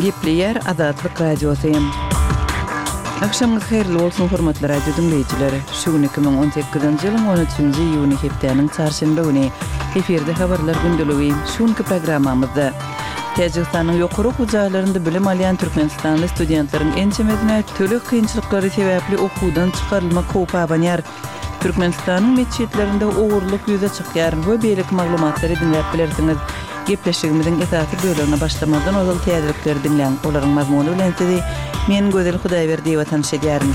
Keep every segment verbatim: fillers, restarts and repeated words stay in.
Gepleyer Azatlyk Radiosyň. Akşamyňyz herli bolsun hormatly radio dinleýijileri. Şu gün iki bin on sekizinji ýylyň on üçünji iýuny hepdeniň çarşamba güni eferde habarlar gündüligi şuňky programmamyzda Täjikistanyň ýokary okuwçylarynda bilim alýan Türkmenistanly studentlaryň ençemedine tölek kynçylyklary sebäpli okuwdan çykarylmak howpy abanýar. Türkmenistanyň meçhitlerinde ogurlyk ýüze çykýar we beýlik maglumatlary dinläp bilersiňiz. Gepleşigimiziň esasy bölümine başlamadan ozal täzelikleri dinleň. Olaryň mazmuny bilen sizi men Gözel Hudaýberdi we tanış edýärim.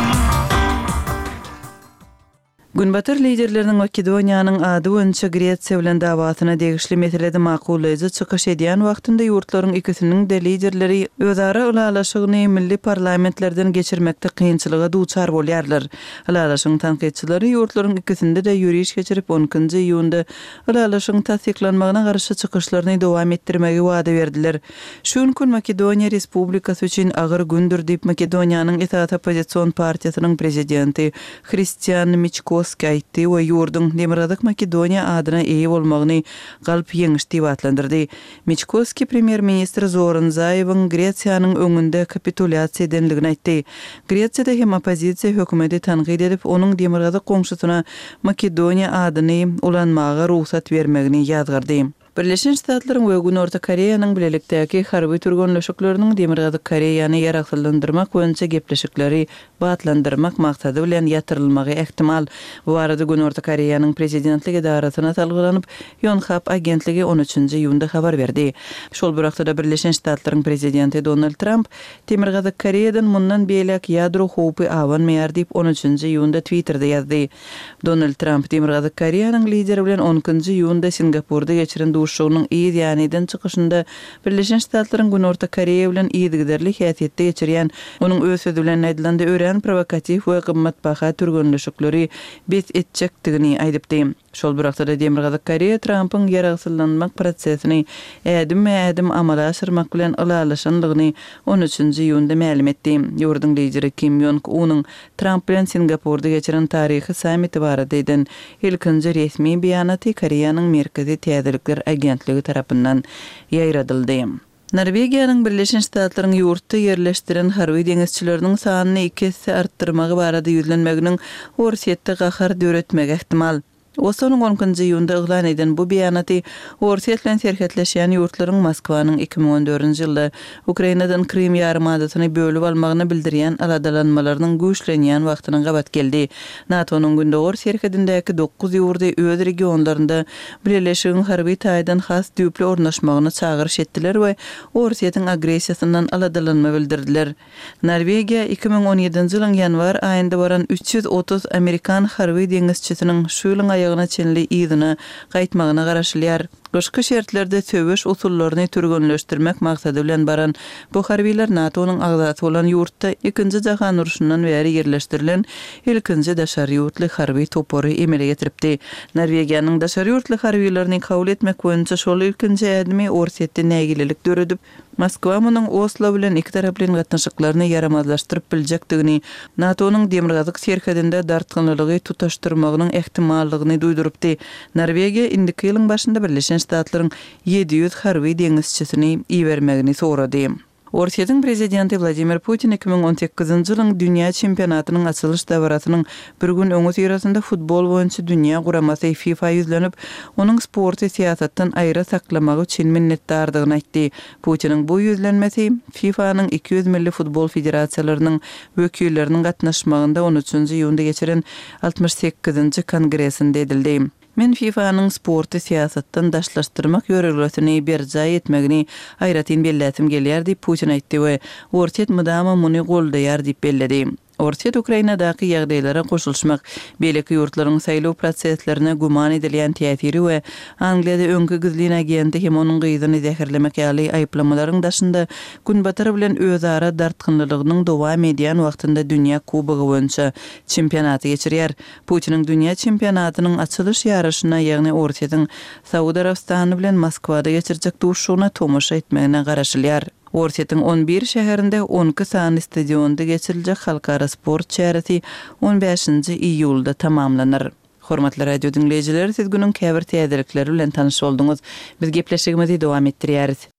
Günbatyr liderleriniň Makedoniýanyň ady boýunça Gretsiýa bilen dawasyna degişli meselede makullaýjy çykyş edýän wagtynda ýurtlaryň ikisiniň de liderleri özara ulalaşygyny milli parlamentlerden geçirmekde kynçylyga duçar bolýarlar. Ulalaşygyň tanqidçileri ýurtlaryň ikisinde de ýürüýüş geçirip on ikinji iýunda ulalaşygyň tasdiklanmagyna garşy çykyşlaryny dowam etdirmegi wada berdiler. Şu gün Makedoniýa Respublikasy üçin agyr gündür diýip Makedoniýanyň esas opozisiýon partiýasynyň prezidenti Hristiyan Miçko Skyty we ýurdun Demirgazyk Makedoniýa adyna eýe bolmagyny galp ýeňiş diýip atlandyrdy. Miçkoski premier ministr Zoran Zaýewiň Gretsiýanyň öňünde kapitulasiýa edenligini aýtdy. Gretsiýada hem opozisiýa hökümeti tanqid edip, onuň Demirgazyk goňşusyna Makedoniýa adyny ulanmaga ruhsat bermegini ýazgardy. Birleşen Ştatlaryň we Günorta Koreýanyň bilelikdäki harby türgünleşikleriniň Demirgazyk Koreýany ýaraklandyrmak boýunça gepleşikleri batlandyrmak maksady bilen ýatyrylmagy ehtimal. Bu arada Günorta Koreýanyň prezidentlik idarasyna salgylanyp, Yonhap agentligi on üçünji iýunda habar berdi. Şol bir wagtda Birleşen Ştatlaryň prezidenti Donald Trump Demirgazyk Koreýadan mundan beýlek ýadro howpy awanmaýar diýip on üçünji iýunda Twitterda ýazdy. Donald Trump Demirgazyk Koreýanyň lideri bilen on ikinji iýunda Singapurda geçiren şonuň ýa-ni çykyşynda Birleşen Ştatlaryň Günorta Koreýa bilen ýygyderli häsiýetde geçirýän, onuň öz sözü bilen aýdylanda ören provokativ we gymmatbaha türgünleşikleri bet etjekdigini aýdypdy. Şol bir wagtda Demirgazyk Koreýa Trumpyň ýaragsyzlanmak prosesini ädim-ädim amala aşyrmak bilen ulalaşanlygyny on üçünji iýunda ma'lum etdi. Ýurdun lideri Kim Jong-unyň Trump bilen Singapurda geçiren taryhy sammiti barada eden ilkinji resmi beýanaty Koreýanyň merkezi täzelikler agentligi tarapyndan ýaýradyldy. Norwegiýanyň Birleşen Ştatlaryň ýurtda ýerleşdiren harby deňizçileriniň sanyny iki hisse artdyrmagy barada ýüzlenmeginiň Orsiýetde gahar döretmegi ehtimal. Osonuň on ikinji iýunda eglan eden bu beýanaty Orsiýet bilen serhetleşýän ýurtlaryň Moskwanyň iki bin on dördünji ýylda Ukrainadan Krim ýarymadasyny bölüp almagyny bildirýän aladalanmalarynyň güýçlenýän wagtyna gabat geldi. NATO'nun gündogor serhedindäki dokuz ýurda öz regionlarynda birleşigiň harby taýdan has düýpli ornaşmagyny çagyryş etdiler we Orsiýetiň agresiýasyndan aladalanma bildirdiler. Norwegiýa iki bin on ýedinji ýylyň ýanwar aýynda baran üç ýüz otuz Amerikan harby deňizçisiniň şu ýylyň aýagyna çenli ýygyny gaýtmagyna garaşylýar. Goşky şertlerde töweş usullaryny türgünleşdirmek maksady bilen baran bu harbiler NATO'nun agzaty bolan ýurtda ikinji jahan uruşundan bäri ýerleşdirilen ilkinji daşary ýurtly harby topory emele getiripdi. Norwegiýanyň daşary ýurtly harbilerini kabul etmek boýunça şol ilkinji ädimi Orsiýetde nägililik döredip, Moskwa munyň Oslo bilen iki taraply gatnaşyklaryny yaramazlaşdyryp biljekdigini, NATO'nun Demirgazyk serhedinde dartgynlygy tutaşdyrmagynyň ehtimallygyny duýdurupdy. Norwegiýa indiki ýylyň başynda Birleşen Ştatlaryň ýedi ýüz harby deňizçisini iýermegini sorady. Orsiýetiň prezidenti Vladimir Putin iki bin on sekizinji ýylyň dünýä çempionatynyň açylyş dawratynyň bir gün öňü ýerasynda futbol boýunça dünýä guramasy FIFA ýüzlenip, onuň sporty siýasatdan aýra saklamagy üçin minnetdardygyny aýtdy. Putiniň bu ýüzlenmesi FIFA'nyň iki ýüz milli futbol federasiýalarynyň wekilleriniň gatnaşmagynda on üçünji iýunda geçiren altymyş sekizinji kongresinde edildi. Men FIFA'nyň sporty siýasatdan daşlaşdyrmak ýöreglerini berjaý etmegini aýratyn bellätim gelýär diýip Putin aýtdy we Orsiýet mudama muny goldaýar diýip belledi. Orsiýet Ukrainadaky ýagdaýlara goşulşmak, beýleki ýurtlaryň saýlaw proseslerine guman edilýän täsiri we Angliýada öňkü gizlin agenti hem onuň gyýdyny zäherlemek ýaly aýplamalaryň daşynda Günbatyr bilen özara dartgynlylygynyň dowam edýän wagtynda dünýä kubogy boýunça çempionaty geçirýär. Putiniň dünýä çempionatynyň açylyş ýaraşyna, ýagny Orsiýetiň Saudiýa Arabistany bilen Moskwada geçirjek duşugyna tomaşa etmegine garaşylýar. Orsiýetiň on bir şäherinde on iki sany stadionda geçiriljek halkara sport çäretsi on beşinji iýulda tamamlanar. Hormatly radio dinleyijiler, siz günüň käbir täzelikleri bilen tanyş bolduňyz. Biz gepleşigimizi dowam etdirýäris.